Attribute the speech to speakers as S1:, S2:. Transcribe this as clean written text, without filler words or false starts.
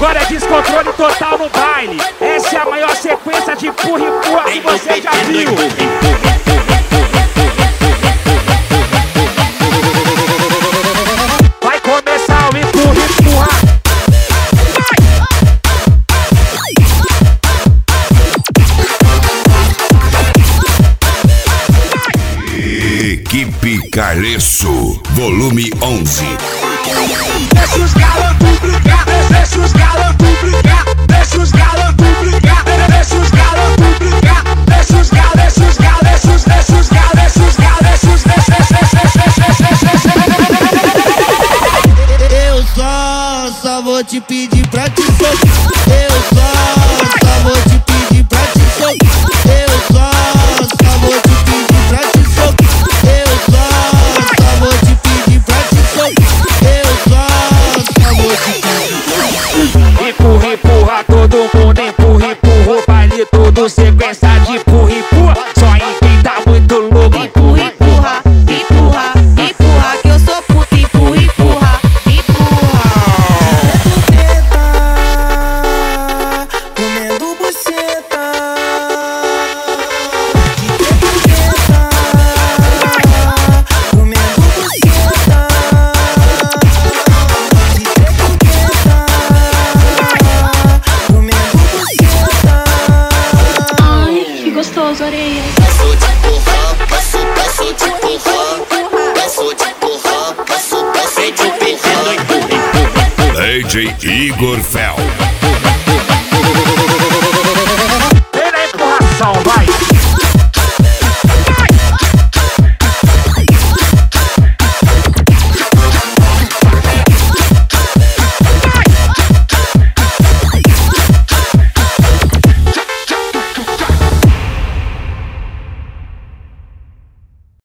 S1: Agora é descontrole total no baile. Essa é a maior sequência de empurra e empurra que você já viu. Vai começar o empurra e empurra.
S2: Equipe Caleço, volume 11.
S3: Deixa os galantos brincar, deixa os galantos brincar, deixa os galantos brincar, deixa os galantos brincar, deixa os galantos, deixa os galantos, deixa os galantos, eu só vou te pedir pra te soltar. Eu só vou te pedir pra te soltar. Eu só vou te pedir pra te soltar. Eu só vou te pedir pra te soltar. Eu só vou te pedir.
S1: Empurra, empurra, todo mundo empurra, empurra. O baile todo sequência de empurra, empurra. Só em quem tá muito louco.
S4: Empurra, empurra, empurra, empurra, que eu sou puta. Empurra, empurra, empurra.
S5: Comendo buceta, comendo buceta, comendo buceta.
S4: Ai, que gostoso, areia.
S5: Passo de porra, passo de porra, passo de porra, passo de porra.
S2: DJ Igor Fel.
S1: Vem na empurração, vai.